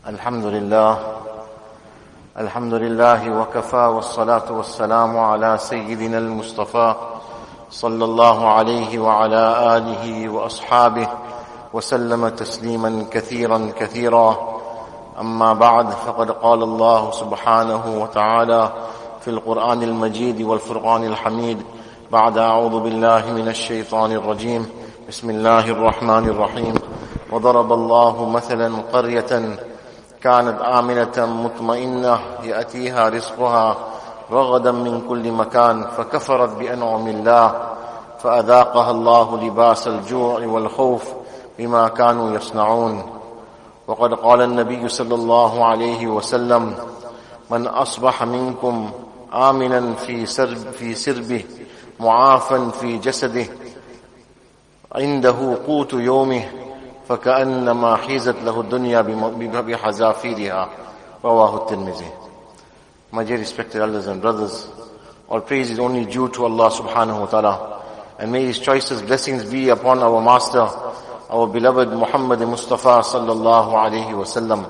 الحمد لله وكفى والصلاة والسلام على سيدنا المصطفى صلى الله عليه وعلى آله وأصحابه وسلم تسليما كثيرا أما بعد، فقد قال الله سبحانه وتعالى في القرآن المجيد والفرقان الحميد بعد أعوذ بالله من الشيطان الرجيم. بسم الله الرحمن الرحيم. وضرب الله مثلا قرية كانت آمنة مطمئنة يأتيها رزقها رغدا من كل مكان فكفرت بأنعم الله فأذاقها الله لباس الجوع والخوف بما كانوا يصنعون. وقد قال النبي صلى الله عليه وسلم: من أصبح منكم آمنا في سربه معافا في جسده عنده قوت يومه فكأنما حيزت له الدنيا بحذافيرها. رواه الترمذي. My dear respected elders and brothers, all praise is only due to Allah subhanahu wa ta'ala, and may His choicest blessings be upon our master, our beloved Muhammad Mustafa sallallahu alayhi wa sallam.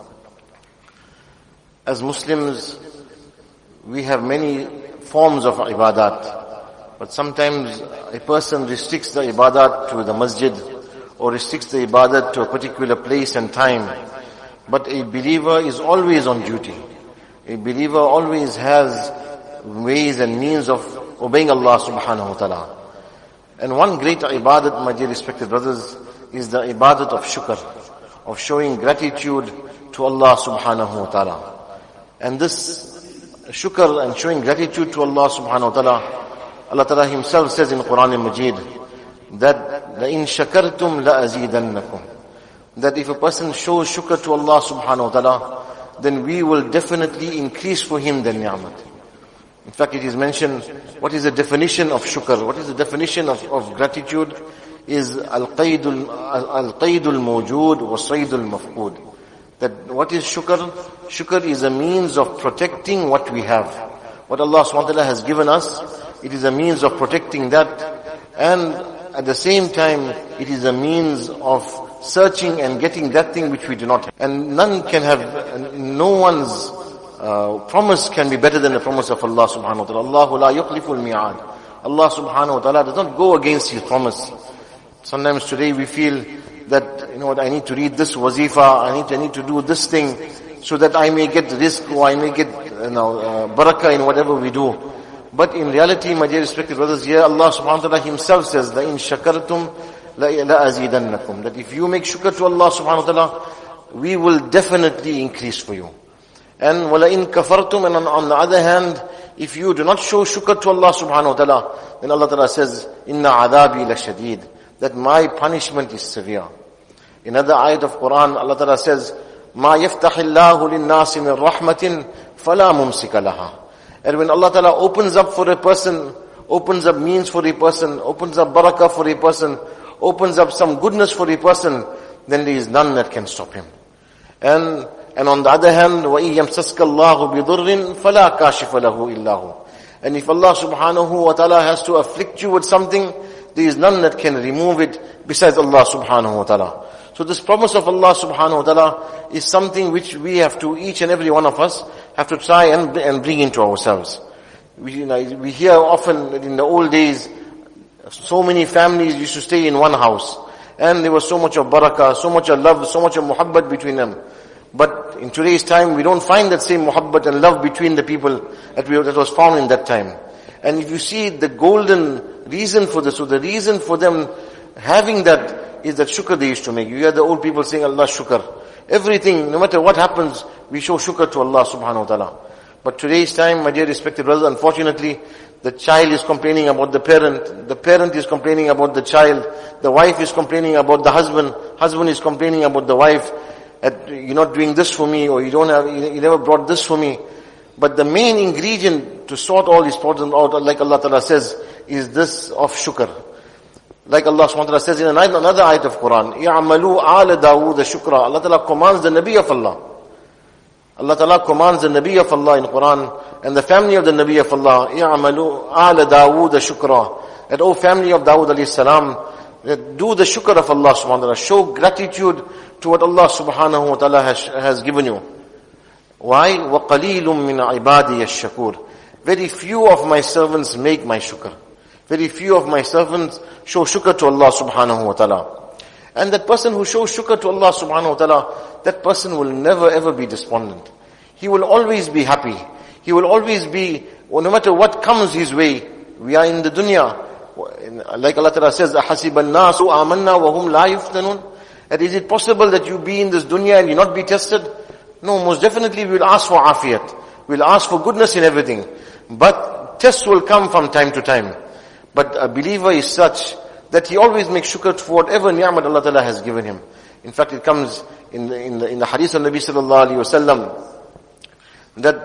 As Muslims, we have many forms of ibadat, but sometimes a person restricts the ibadat to the masjid or restricts the ibadat to a particular place and time. But a believer is always on duty. A believer always has ways and means of obeying Allah subhanahu wa ta'ala. And one great ibadat, my dear respected brothers, is the ibadat of shukr, of showing gratitude to Allah subhanahu wa ta'ala. And this shukr and showing gratitude to Allah subhanahu wa ta'ala, Allah ta'ala Himself says in Quran al-Majid that لَإِن شَكَرْتُمْ لَأَزِيدَنَّكُمْ, that if a person shows shukr to Allah subhanahu wa ta'ala, then we will definitely increase for him the ni'mat. In fact, it is mentioned, what is the definition of shukr? What is the definition of gratitude? Is al-qaydul mawjood wa saydul mafqood. That what is shukr? Shukr is a means of protecting what we have. What Allah subhanahu wa ta'ala has given us, it is a means of protecting that, and at the same time, it is a means of searching and getting that thing which we do not have. And no one's promise can be better than the promise of Allah subhanahu wa ta'ala. Allahu la yukhliful mi'ad. Allah subhanahu wa ta'ala does not go against His promise. Sometimes today we feel that, I need to read this wazifa, I need to do this thing so that I may get rizq, or I may get barakah in whatever we do. But in reality, my dear respected brothers, here Allah subhanahu wa ta'ala Himself says, لَإِن شَكَرْتُمْ لَأَزِيدَنَّكُمْ, that if you make shukr to Allah subhanahu wa ta'ala, we will definitely increase for you. And وَلَإِن كَفَرْتُمْ, and on the other hand, if you do not show shukr to Allah subhanahu wa ta'ala, then Allah ta'ala says, إِنَّ عَذَابِي لَشَدِيدٌ, that my punishment is severe. In another ayat of Quran, Allah ta'ala says, مَا يَفْتَحِ اللَّهُ لِلنَّاسِ مِنْ رَحْمَةٍ فَلَا مُمْسِكَ لَهَا. And when Allah ta'ala opens up for a person, opens up means for a person, opens up barakah for a person, opens up some goodness for a person, then there is none that can stop him. And on the other hand, وَإِن يَمْسَسْكَ اللَّهُ بِضُرٍّ فَلَا كَاشِفَ لَهُ إِلَّا هُ. And if Allah subhanahu wa ta'ala has to afflict you with something, there is none that can remove it besides Allah subhanahu wa ta'ala. So this promise of Allah subhanahu wa ta'ala is something which we have to, each and every one of us, have to try and bring into ourselves. We hear often that in the old days, so many families used to stay in one house. And there was so much of barakah, so much of love, so much of muhabbat between them. But in today's time, we don't find that same muhabbat and love between the people that was found in that time. And if you see the golden reason for this, so the reason for them having that is that shukr they used to make. You hear the old people saying, Allah shukr. Everything, no matter what happens, we show shukr to Allah subhanahu wa ta'ala. But today's time, my dear respected brothers, unfortunately, the child is complaining about the parent is complaining about the child, the wife is complaining about the husband is complaining about the wife, that you're not doing this for me, or you never brought this for me. But the main ingredient to sort all these problems out, like Allah ta'ala says, is this of shukr. Like Allah subhanahu wa ta'ala says in another ayat of Quran, يَعْمَلُوا آلَ دَاوُودَ شُكْرًا. Allah ta'ala commands the Nabi of Allah. Allah ta'ala commands the Nabi of Allah in Quran, and the family of the Nabi of Allah, يَعْمَلُوا آلَ دَاوُودَ شُكْرًا. That, O family of Dawood alayhi salam, Do the shukr of Allah subhanahu wa ta'ala. Show gratitude to what Allah subhanahu wa ta'ala has given you. Why? وَقَلِيلٌ مِّنْ عِبَادِيَ الشَّكُورِ. Very few of my servants make my shukr. Very few of my servants show shukr to Allah subhanahu wa ta'ala. And that person who shows shukr to Allah subhanahu wa ta'ala, that person will never ever be despondent. He will always be happy. He will always be, no matter what comes his way. We are in the dunya. Like Allah Ta'ala says, أَحَسِبَ النَّاسُ آمَنَّا وَهُمْ لَا يُفْتَنُونَ. And is it possible that you be in this dunya and you not be tested? No, most definitely we will ask for afiyat. We'll ask for goodness in everything. But tests will come from time to time. But a believer is such that he always makes shukr for whatever ni'mat Allah Ta'ala has given him. In fact, it comes in the hadith of Nabi Sallallahu Alaihi Wasallam that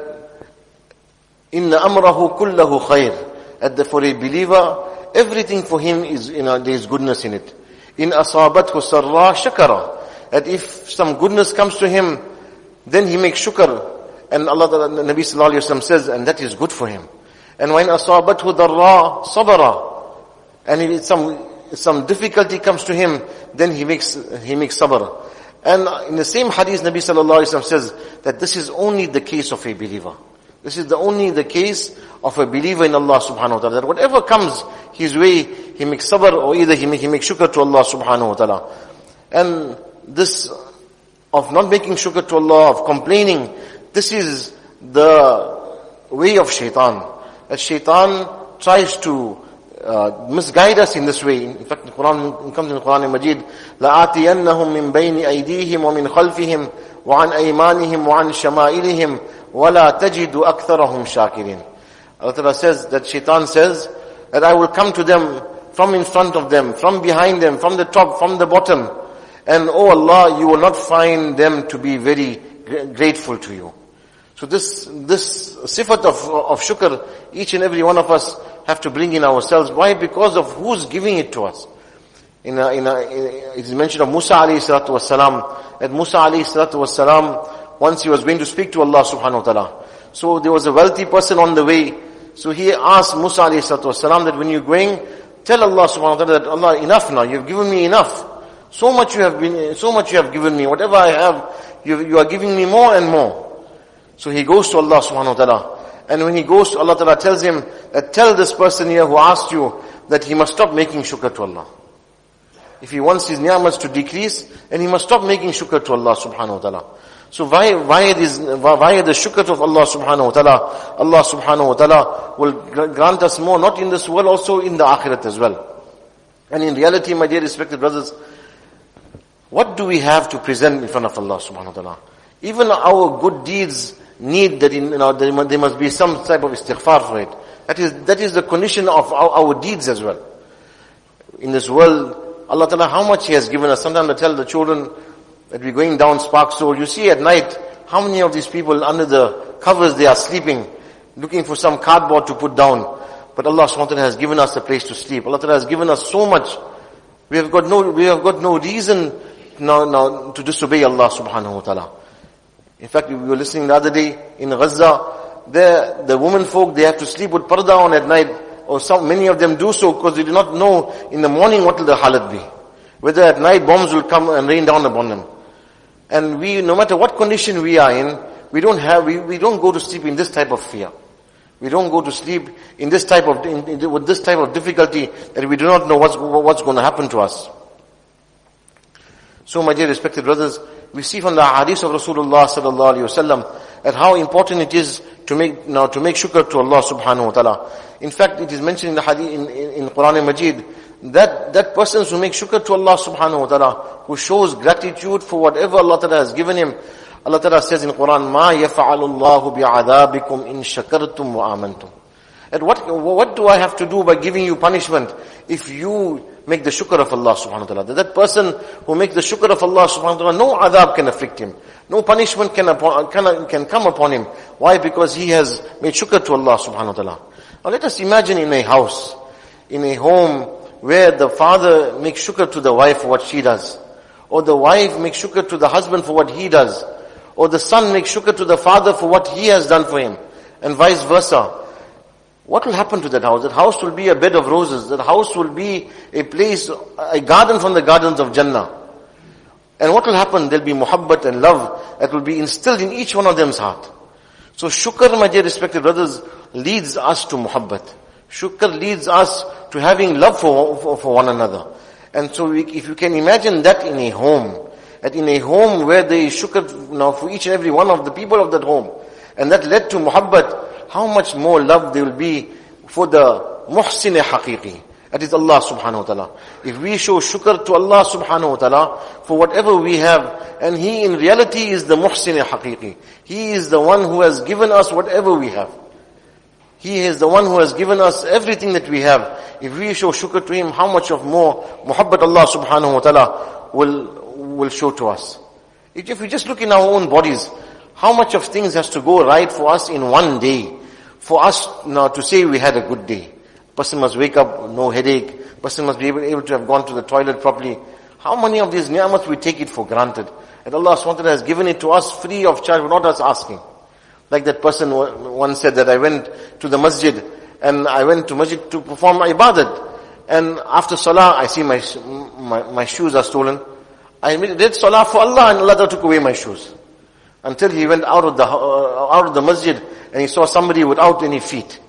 inna amrahu kullahu khair. That for a believer, everything for him is, there is goodness in it. In asabathu sarra shakara. That if some goodness comes to him, then he makes shukr. And Allah, the Nabi Sallallahu Alaihi Wasallam says, and that is good for him. And when asabathu darra sabara. And if some difficulty comes to him, then he makes sabr. And in the same hadith, Nabi Sallallahu Alaihi Wasallam says that this is only the case of a believer. This is only the case of a believer in Allah subhanahu wa ta'ala. That whatever comes his way, he makes sabr, or either he makes shukr to Allah subhanahu wa ta'ala. And this of not making shukr to Allah, of complaining, this is the way of shaitan. That shaitan tries to misguide us in this way. In fact, it comes in the Quran al-Majid, لَآتِيَنَّهُمْ مِنْ بَيْنِ أَيْدِيهِمْ وَمِنْ خَلْفِهِمْ وَعَنْ أَيْمَانِهِمْ وَعَنْ شَمَائِلِهِمْ وَلَا تَجِدُ أَكْثَرَهُمْ شَاكِرِينَ. Allah Ta'ala says, that shaitan says, that I will come to them from in front of them, from behind them, from the top, from the bottom. And oh Allah, you will not find them to be very grateful to you. So this sifat of shukr, each and every one of us have to bring in ourselves. Why? Because of who's giving it to us. It is mentioned of Musa alayhi salatu wasalam, that Musa alayhi salatu wasalam, once he was going to speak to Allah subhanahu wa ta'ala. So there was a wealthy person on the way. So he asked Musa alayhi salatu wasalam that when you're going, tell Allah subhanahu wa ta'ala that Allah, enough now, you've given me enough. So much you have given me. Whatever I have, you are giving me more and more. So he goes to Allah subhanahu wa ta'ala. And when he goes to Allah ta'ala, tells him that tell this person here who asked you that he must stop making shukr to Allah. If he wants his ni'mas to decrease, then he must stop making shukr to Allah subhanahu wa ta'ala. So why the shukr of Allah subhanahu wa ta'ala? Allah subhanahu wa ta'ala will grant us more, not in this world, also in the akhirat as well. And in reality, my dear respected brothers, what do we have to present in front of Allah subhanahu wa ta'ala? Even our good deeds need that there must be some type of istighfar for it. That is the condition of our deeds as well. In this world, Allah Ta'ala, how much He has given us. Sometimes I tell the children that we're going down Sparks Road. You see at night, how many of these people under the covers they are sleeping, looking for some cardboard to put down. But Allah subhanahu wa ta'ala has given us a place to sleep. Allah Ta'ala has given us so much. We have got no reason now to disobey Allah subhanahu wa ta'ala. In fact, we were listening the other day in Gaza, the women folk, they have to sleep with parda on at night, or many of them do so because they do not know in the morning what will the halat be. Whether at night bombs will come and rain down upon them. And we, no matter what condition we are in, we don't go to sleep in this type of fear. We don't go to sleep in this type of, with this type of difficulty that we do not know what's going to happen to us. So my dear respected brothers, we see from the hadith of Rasulullah sallallahu alaihi wasallam that how important it is to make shukr to Allah subhanahu wa ta'ala. In fact, it is mentioned in the hadith in Quran al-Majid that person who makes shukr to Allah subhanahu wa ta'ala, who shows gratitude for whatever Allah ta'ala has given him. Allah ta'ala says in Quran, "Ma yaf'alu Allahu bi'adhabikum in shakartum wa amantum." And what do I have to do by giving you punishment if you make the shukr of Allah subhanahu wa ta'ala? That person who makes the shukr of Allah subhanahu wa ta'ala, no adhab can afflict him. No punishment can come upon him. Why? Because he has made shukr to Allah subhanahu wa ta'ala. Now let us imagine in a house, in a home, where the father makes shukr to the wife for what she does. Or the wife makes shukr to the husband for what he does. Or the son makes shukr to the father for what he has done for him. And vice versa. what will happen to that house? That house will be a bed of roses. That house will be a place, a garden from the gardens of Jannah. And what will happen? There'll be muhabbat and love that will be instilled in each one of them's heart. So shukr, my dear respected brothers, leads us to muhabbat. Shukr leads us to having love for one another. And so if you can imagine that in a home, that in a home where there is shukr now for each and every one of the people of that home, and that led to muhabbat, how much more love there will be for the muhsin haqiqi. That is Allah subhanahu wa ta'ala. If we show shukr to Allah subhanahu wa ta'ala for whatever we have, and He in reality is the muhsin haqiqi. He is the one who has given us whatever we have. He is the one who has given us everything that we have. If we show shukr to Him, how much of more muhabbat Allah subhanahu wa ta'ala will show to us. If we just look in our own bodies, how much of things has to go right for us in one day? For us now to say we had a good day. Person must wake up, no headache. Person must be able to have gone to the toilet properly. How many of these ni'mat we take it for granted? And Allah subhanahu wa ta'ala has given it to us free of charge, without us asking. Like that person once said that I went to the masjid, and I went to masjid to perform ibadat. And after salah, I see my shoes are stolen. I did salah for Allah, and Allah took away my shoes. Until he went out of the masjid, and he saw somebody without any feet.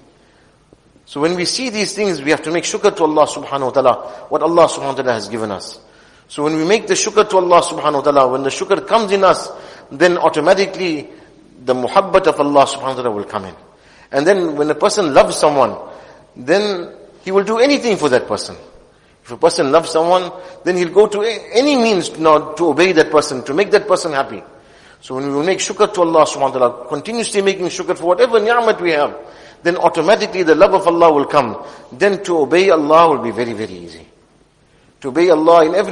So when we see these things, we have to make shukr to Allah subhanahu wa ta'ala, what Allah subhanahu wa ta'ala has given us. So when we make the shukr to Allah subhanahu wa ta'ala, when the shukr comes in us, then automatically the muhabbat of Allah subhanahu wa ta'ala will come in. And then when a person loves someone, then he will do anything for that person. If a person loves someone, then he'll go to any means to obey that person, to make that person happy. So when we will make shukr to Allah subhanahu wa ta'ala, continuously making shukr for whatever ni'mat we have, then automatically the love of Allah will come. Then to obey Allah will be very, very easy. To obey Allah in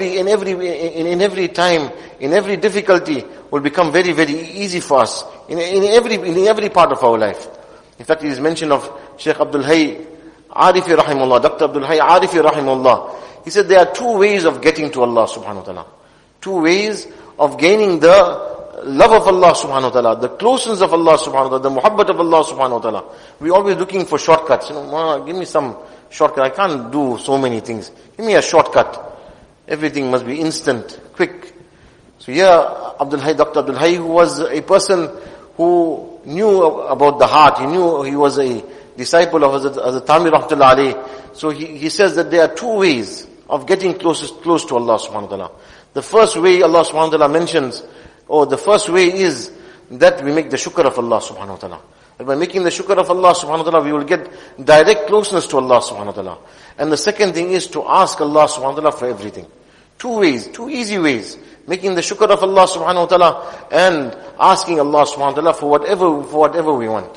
every time, in every difficulty will become very, very easy for us. In every part of our life. In fact, it is mentioned of Shaykh Abdul Hayy Arifi rahimahullah, Dr. Abdul Hayy Arifi rahimahullah. He said there are two ways of getting to Allah subhanahu wa ta'ala. Two ways of gaining the love of Allah subhanahu wa ta'ala, the closeness of Allah subhanahu wa ta'ala, the muhabbat of Allah subhanahu wa ta'ala. We're always looking for shortcuts. Give me some shortcut. I can't do so many things. Give me a shortcut. Everything must be instant, quick. So here, Dr. Abdul Hayy, who was a person who knew about the heart. He was a disciple of Hazrat Thamir rahmatullah alayhi. So he says that there are two ways of getting close to Allah subhanahu wa ta'ala. The first way Allah subhanahu wa ta'ala mentions, the first way is that we make the shukr of Allah subhanahu wa ta'ala. And by making the shukr of Allah subhanahu wa ta'ala, we will get direct closeness to Allah subhanahu wa ta'ala. And the second thing is to ask Allah subhanahu wa ta'ala for everything. Two ways, two easy ways. Making the shukr of Allah subhanahu wa ta'ala and asking Allah subhanahu wa ta'ala for whatever we want.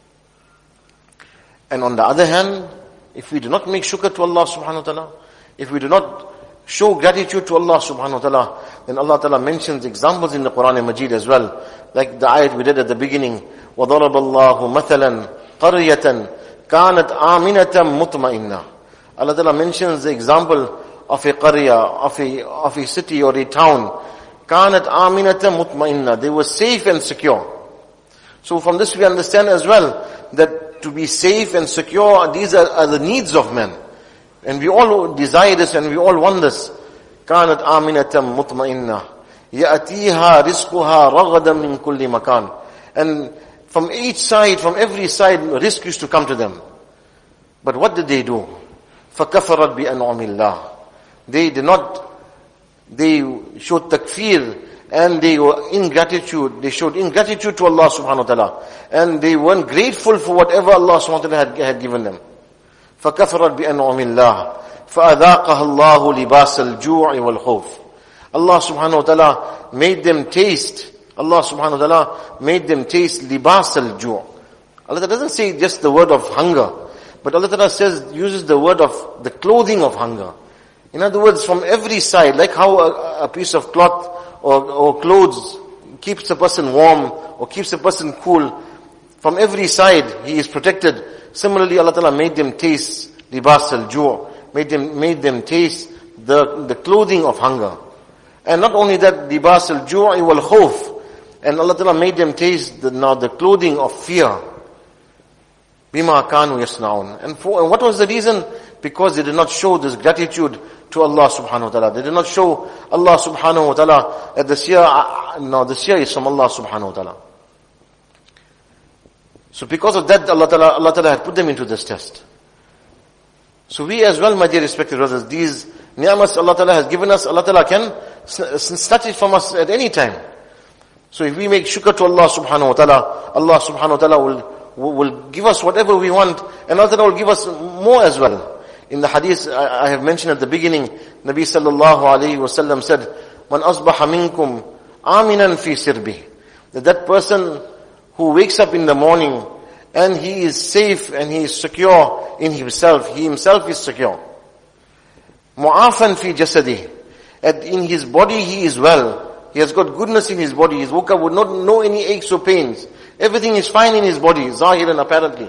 And on the other hand, if we do not make shukr to Allah subhanahu wa ta'ala, if we do not show gratitude to Allah subhanahu wa ta'ala, then Allah ta'ala mentions examples in the Quran Majid as well. Like the ayat we did at the beginning, وَضَرَبَ اللَّهُ مَثَلًا قَرْيَةً كَانَتْ آمِنَةً مُطْمَئِنَّةً. Allah ta'ala mentions the example of a qarya, of a city or a town. كَانَتْ آمِنَةً مُطْمَئِنَّةً. They were safe and secure. So from this we understand as well that to be safe and secure, these are the needs of men. And we all desire this and we all want this. كانت آمنة مطمئنة يأتيها رزقها رغدا من كل مكان. And from each side, from every side, risk used to come to them. But what did they do? فكفرت بأنعم الله. They showed takfir and they were ingratitude. They showed ingratitude to Allah subhanahu wa ta'ala. And they weren't grateful for whatever Allah subhanahu wa ta'ala had given them. فكفرت بأنعم الله فأذاقها الله لباس الجوع والخوف. Allah subhanahu wa ta'ala made them taste. Allah subhanahu wa ta'ala made them taste libas al-ju'. Allah doesn't say just the word of hunger, but Allah ta'ala uses the word of the clothing of hunger. In other words, from every side, like how a piece of cloth or clothes keeps a person warm or keeps a person cool, from every side he is protected. Similarly, Allah ta'ala made them taste libas al-ju', made them taste the clothing of hunger. And not only that, libas al-ju' wal khawf, and Allah ta'ala made them taste the clothing of fear. بِمَا كَانُوا يَصْنَعُونَ. And what was the reason? Because they did not show this gratitude to Allah subhanahu wa ta'ala. They did not show Allah subhanahu wa ta'ala that this year is from Allah subhanahu wa ta'ala. So because of that, Allah ta'ala had put them into this test. So we as well, my dear respected brothers, these ni'mas Allah ta'ala has given us, Allah ta'ala can snatch it from us at any time. So if we make shukr to Allah subhanahu wa ta'ala, Allah subhanahu wa ta'ala will give us whatever we want, and Allah ta'ala will give us more as well. In the hadith I have mentioned at the beginning, Nabi sallallahu alayhi wa sallam said, "Man asbaha minkum aminan fi sirbih." That person who wakes up in the morning and he is safe and he is secure in himself, he himself is secure. Mu'afan fi jasadih. And in his body he is well. He has got goodness in his body. He woke up with not know any aches or pains. Everything is fine in his body, zahiran apparently.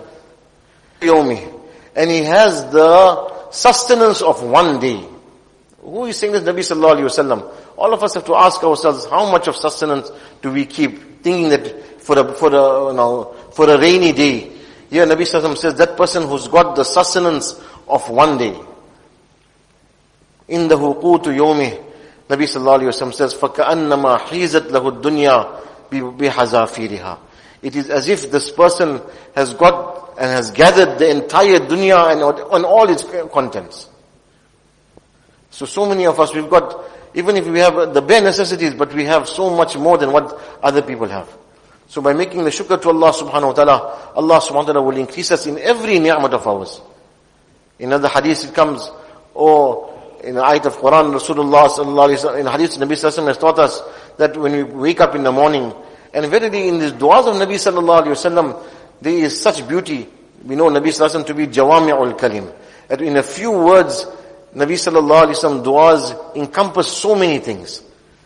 And he has the sustenance of one day. Who is saying this? Nabi sallallahu alayhi wa sallam. All of us have to ask ourselves, how much of sustenance do we keep, thinking that for a rainy day. Here Nabi sallallahu alayhi wa sallam says, that person who's got the sustenance of one day. In the qutu yawmih, Nabi sallallahu alayhi wa sallam says, فَكَأَنَّمَا حِيزَتْ لَهُ الدُّنْيَا بِحَذَافِيرِهَا. It is as if this person has got and has gathered the entire dunya and all its contents. So many of us, we've got, even if we have the bare necessities, but we have so much more than what other people have. So by making the shukr to Allah subhanahu wa ta'ala, Allah subhanahu wa ta'ala will increase us in every ni'mat of ours. In other hadith it comes, in the ayat of Quran, Rasulullah sallallahu alayhi wa sallam, in hadith Nabi sallallahu alayhi wa sallam has taught us that when we wake up in the morning, and verily in these du'as of Nabi sallallahu alayhi wa sallam, there is such beauty. We know Nabi sallallahu alayhi wa sallam to be jawami'ul kalim. That in a few words, Nabi sallallahu alayhi wa sallam du'as encompass so many things.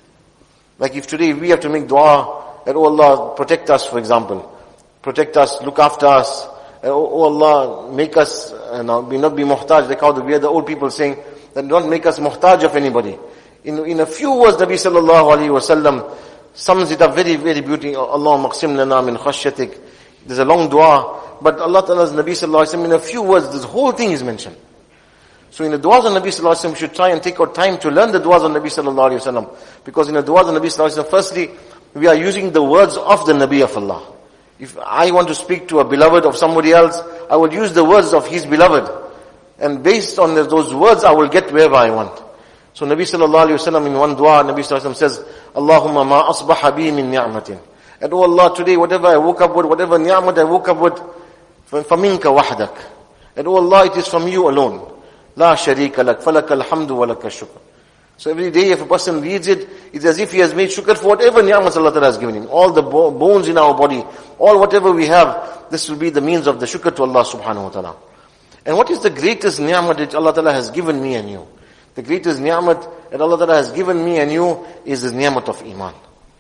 Like if today we have to make dua, that, oh Allah, protect us, for example. Protect us, look after us. Oh Allah, make us, not be muhtaj, like how we are the old people saying, that don't make us muhtaj of anybody. In a few words, Nabi sallallahu alayhi wa sallam sums it up very, very beautifully. Allahumma qsim lana min khashyatik. There's a long dua, but Allah Ta'ala's Nabi sallallahu alayhi wa sallam, in a few words, this whole thing is mentioned. So in the du'as of Nabi sallallahu alayhi wa sallam, we should try and take our time to learn the du'as of Nabi sallallahu alayhi wa sallam. Because in the du'as of Nabi sallallahu alayhi wa sallam, firstly, we are using the words of the Nabi of Allah. If I want to speak to a beloved of somebody else, I will use the words of his beloved. And based on those words, I will get wherever I want. So Nabi sallallahu alayhi wa sallam, in one dua, Nabi sallallahu alayhi wa sallam says, Allahumma ma asbaha bi min ni'matin. And oh Allah, today whatever I woke up with, whatever ni'mat I woke up with, faminka wahdak. And oh Allah, it is from you alone. La sharika lak, falaka alhamdu wa laka shukr. So every day if a person reads it, it's as if he has made shukr for whatever ni'mat Allah Ta'ala has given him. All the bones in our body, all whatever we have, this will be the means of the shukr to Allah subhanahu wa ta'ala. And what is the greatest ni'mat that Allah Ta'ala has given me and you? The greatest ni'mat that Allah Ta'ala has given me and you is the ni'mat of iman.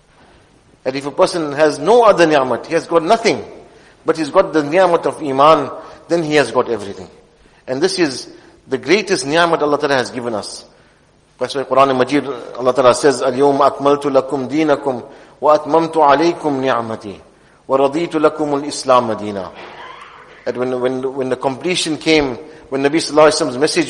And if a person has no other ni'mat, he has got nothing, but he's got the ni'mat of iman, then he has got everything. And this is the greatest ni'mat Allah Ta'ala has given us. That's why Quran Majid, Allah Ta'ala says, Al-yawma akmaltu lakum deenakum wa atmamtu alaykum ni'mati wa raditu lakum al-islam madina. That when the completion came, when Nabi sallallahu alayhi wa sallam's message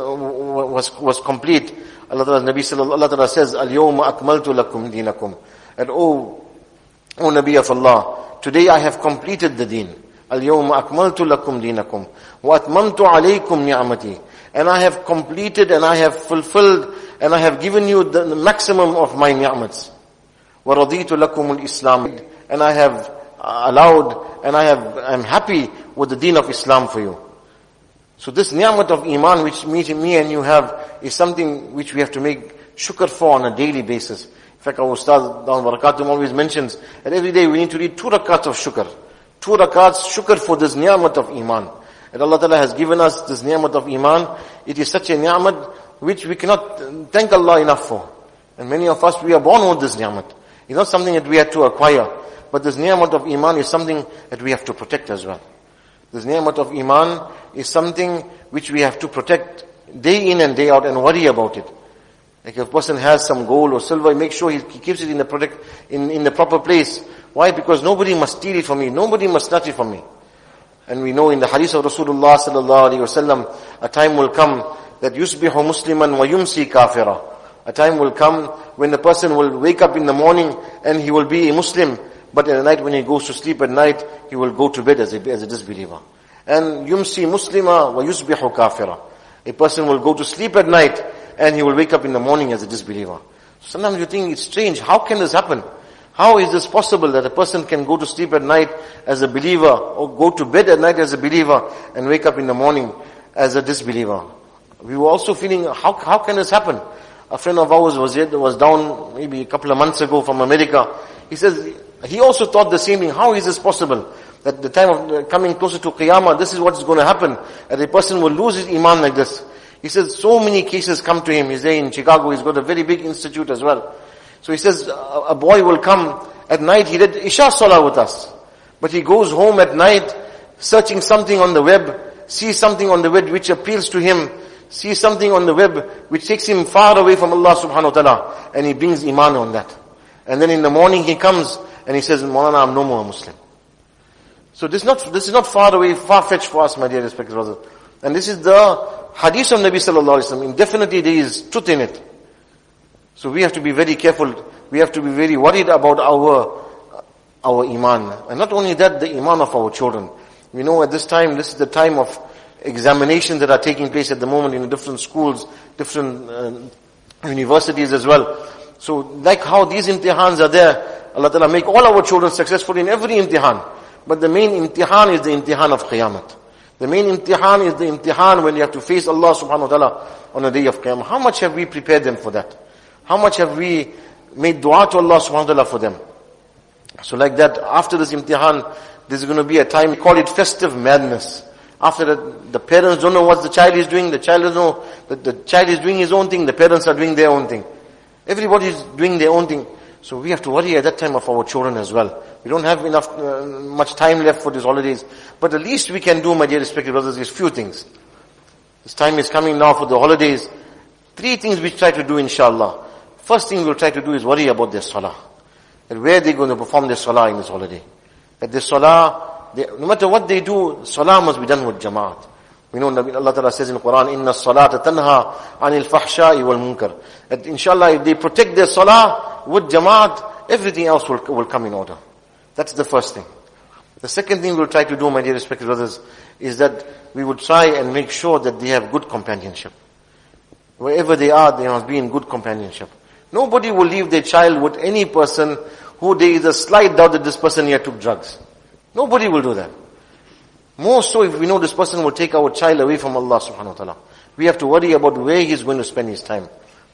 was complete, Allah Ta'ala says, Al-yawma akmaltu lakum deenakum. And oh Nabi of Allah, today I have completed the deen. Al-yawma akmaltu lakum deenakum wa atmamtu alaykum ni'mati. And I have completed and I have fulfilled and I have given you the maximum of my ni'mats. وَرَضِيتُ لَكُمُ الْإِسْلَامِ. And I have allowed and I'm happy with the deen of Islam for you. So this ni'mat of iman which me and you have is something which we have to make shukr for on a daily basis. In fact, our Ustaz Dawn Barakatum always mentions that every day we need to read 2 rakats of shukr. 2 rakats shukr for this ni'mat of iman. And Allah Ta'ala has given us this ni'mat of iman. It is such a ni'mat which we cannot thank Allah enough for. And many of us, we are born with this ni'mat. It's not something that we have to acquire. But this ni'mat of iman is something that we have to protect as well. This ni'mat of iman is something which we have to protect day in and day out and worry about it. Like if a person has some gold or silver, make sure he keeps it in the proper place. Why? Because nobody must steal it from me. Nobody must snatch it from me. And we know in the hadith of Rasulullah sallallahu alaihi wasallam, a time will come that yusbihu musliman wa yumsi kafira. A time will come when the person will wake up in the morning and he will be a Muslim, but at night when he goes to sleep at night, he will go to bed as a disbeliever. And yumsi muslima wa yusbihu kafira. A person will go to sleep at night and he will wake up in the morning as a disbeliever. Sometimes you think it's strange. How can this happen? How is this possible that a person can go to sleep at night as a believer or go to bed at night as a believer and wake up in the morning as a disbeliever? We were also feeling, how can this happen? A friend of ours was down maybe a couple of months ago from America. He says, he also thought the same thing. How is this possible? That the time of coming closer to Qiyamah, this is what is going to happen. That a person will lose his iman like this. He says, so many cases come to him. He's there in Chicago. He's got a very big institute as well. So he says, a boy will come at night. He did Isha Salah with us. But he goes home at night, searching something on the web, sees something on the web which appeals to him, sees something on the web which takes him far away from Allah subhanahu wa ta'ala, and he brings iman on that. And then in the morning he comes and he says, Maulana, I'm no more a Muslim. So this is not far away, far-fetched for us, my dear respected brothers. And this is the hadith of Nabi sallallahu alaihi wasallam. Definitely there is truth in it. So we have to be very careful. We have to be very worried about our iman. And not only that, the iman of our children. We know at this time, this is the time of examinations that are taking place at the moment in different schools, different universities as well. So like how these imtihans are there, Allah Ta'ala make all our children successful in every imtihan. But the main imtihan is the imtihan of Qiyamah. The main imtihan is the imtihan when you have to face Allah subhanahu wa ta'ala on the day of Qiyamah. How much have we prepared them for that? How much have we made dua to Allah subhanahu wa ta'ala for them? So like that, after this imtihan, there's going to be a time, we call it festive madness. After that, the parents don't know what the child is doing, the child doesn't know that the child is doing his own thing, the parents are doing their own thing. Everybody is doing their own thing. So we have to worry at that time of our children as well. We don't have much time left for these holidays. But the least we can do, my dear respected brothers, is few things. This time is coming now for the holidays. 3 things we try to do, inshallah. First thing we'll try to do is worry about their salah. And where they're going to perform their salah in this holiday. That their salah, no matter what they do, salah must be done with jama'at. We know Allah Ta'ala says in the Quran, Inna salata tanha anil fahsha'i wal munkar. That inshallah, if they protect their salah with jama'at, everything else will come in order. That's the first thing. The second thing we'll try to do, my dear respected brothers, is that we would try and make sure that they have good companionship. Wherever they are, they must be in good companionship. Nobody will leave their child with any person who there is a slight doubt that this person here took drugs. Nobody will do that. More so if we know this person will take our child away from Allah subhanahu wa ta'ala. We have to worry about where he's going to spend his time.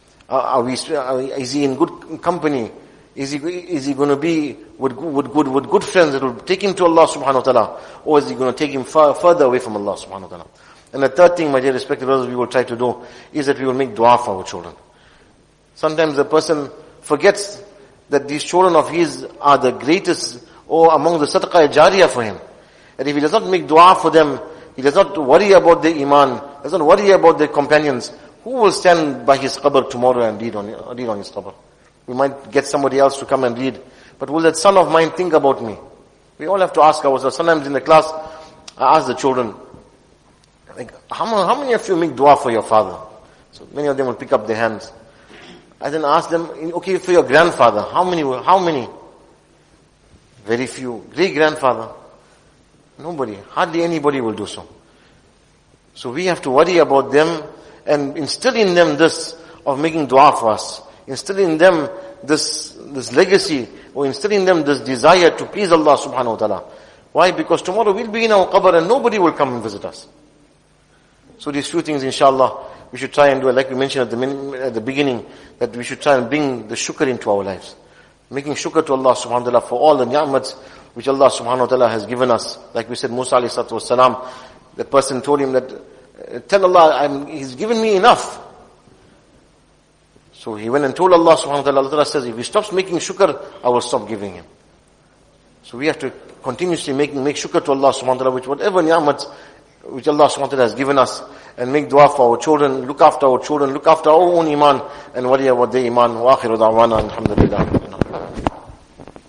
Is he in good company? Is he going to be with good friends that will take him to Allah subhanahu wa ta'ala? Or is he going to take him further away from Allah subhanahu wa ta'ala? And the third thing, my dear respected brothers, we will try to do is that we will make dua for our children. Sometimes a person forgets that these children of his are the greatest or among the sadaqah jariyah for him. And if he does not make dua for them, he does not worry about their iman, does not worry about their companions, who will stand by his qabr tomorrow and read on his qabr? We might get somebody else to come and read, but will that son of mine think about me? We all have to ask ourselves. Sometimes in the class, I ask the children, like, how many of you make dua for your father? So many of them will pick up their hands. I then ask them, okay, for your grandfather, how many? Very few. Great grandfather? Nobody. Hardly anybody will do so. So we have to worry about them and instill in them this of making dua for us. Instill in them this legacy, or instill in them this desire to please Allah subhanahu wa ta'ala. Why? Because tomorrow we'll be in our qabr and nobody will come and visit us. So these few things, inshallah, we should try and do it. Like we mentioned at the beginning, that we should try and bring the shukr into our lives. Making shukr to Allah subhanahu wa ta'ala for all the ni'mats which Allah subhanahu wa ta'ala has given us. Like we said, Musa alayhi salatu wasalam, the person told him that, tell Allah, He's given me enough. So he went and told Allah subhanahu wa ta'ala, Allah Ta'ala says, if he stops making shukr, I will stop giving him. So we have to continuously make shukr to Allah subhanahu wa ta'ala, which whatever ni'mats which Allah subhanahu wa ta'ala has given us, and make dua for our children, look after our children, look after our own iman, and worry about their iman. Wa akhiru da'wana, alhamdulillah.